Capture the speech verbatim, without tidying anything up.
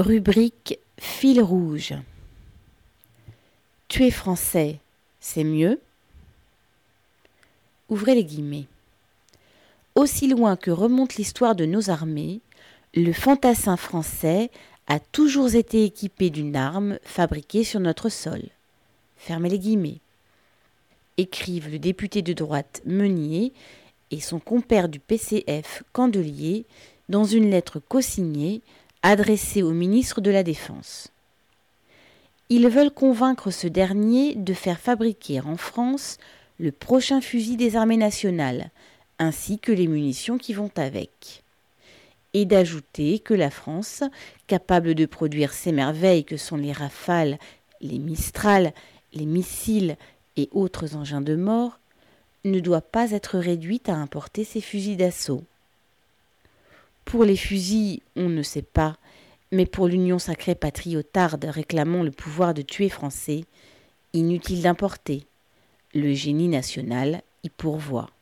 Rubrique Fil rouge. Tuer français, c'est mieux. Ouvrez les guillemets. Aussi loin que remonte l'histoire de nos armées, le fantassin français a toujours été équipé d'une arme fabriquée sur notre sol. Fermez les guillemets. Écrivent le député de droite Meunier et son compère du P C F Candelier dans une lettre co-signée adressée au ministre de la Défense. Ils veulent convaincre ce dernier de faire fabriquer en France le prochain fusil des armées nationales, ainsi que les munitions qui vont avec. Et d'ajouter que la France, capable de produire ces merveilles que sont les Rafales, les Mistral, les missiles et autres engins de mort, ne doit pas être réduite à importer ces fusils d'assaut. Pour les fusils, on ne sait pas, mais pour l'Union sacrée patriotarde réclamant le pouvoir de tuer Français, inutile d'importer. Le génie national y pourvoit.